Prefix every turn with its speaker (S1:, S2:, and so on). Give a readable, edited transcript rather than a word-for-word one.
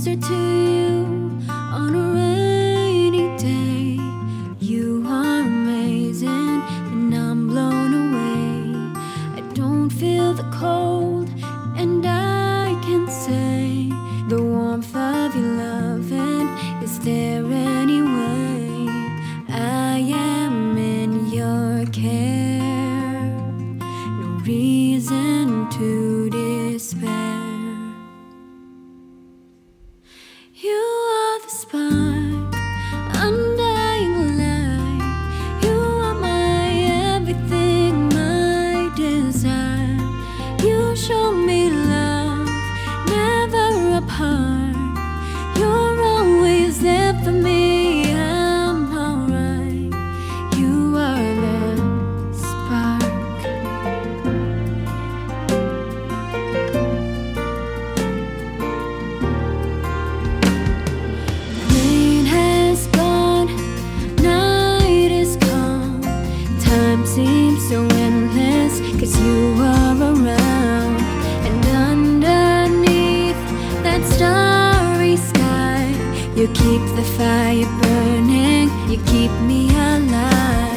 S1: closer to you on a rainy day. You are amazing and I'm blown away. I don't feel the cold and I can say the warmth of your loving is there anyway. I am in your care, no reason to despair. You are the spark, undying light. You are my everything, my desire. You show me love, never apart. You're always there for me, I'm alright. You are the spark. Rain has gone, night is calm. Time seems so endless, 'cause you are around. And underneath that starry sky, you keep the fire burning, you keep me alive.